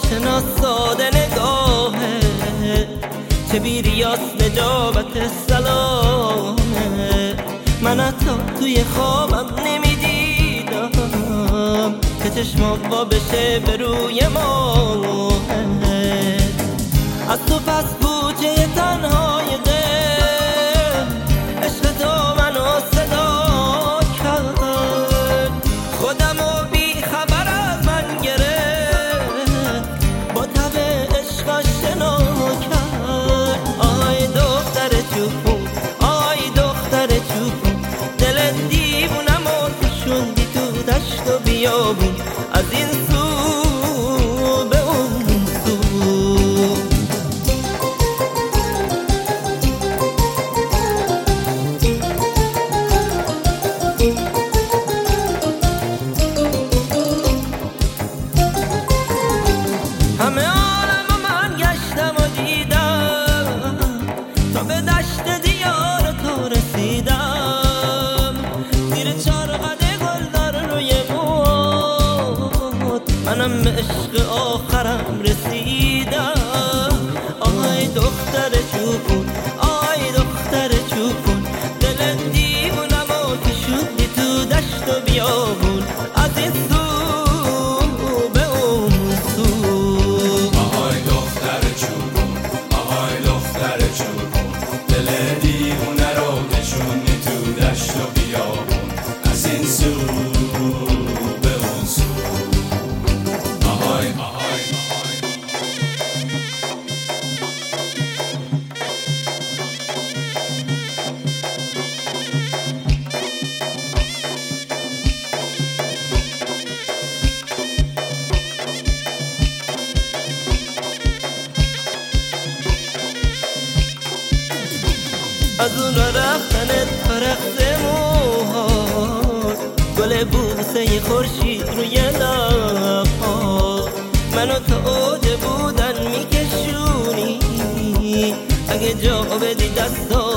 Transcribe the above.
آشنا ساده نگاهه، چه بیریاس نجابت سلامه. من حتی توی خوابم نمیدیدم که چشمام وا بشه به روی ماه. از تو پس کوچه تنهای دل عشق تو منو صدا کرد، خودمو بی خبر از من گرفت، با تب عشق آشنا کرد. آی دختر چوپون، آی دختر چوپون، دل دیوونمو کشوندی تو دشت و بیابون، از این سو به اون سو. همه عالم من گشتم و دیدم تا به دشت دیار تو رسیدم، زیر چارقد گلدار روی موت منم به عشق آخرم رسیدم. آی دختر چوپون، آی دختر چوپون، دل دیوونمو کشوندی تو دشت و بیابون، از این سو به اون سو. آهای دختر چوبون، آهای دختر چوبون، دل دیوونه رو نشونی تو دشت و بیابون، از این سو به اون سو. آهای آهای از اون را رفتنت فرقت موهات، گل بوسه خورشید روی لبها، منو تا اوج بودن میکشونی، اگه جا بدی دستا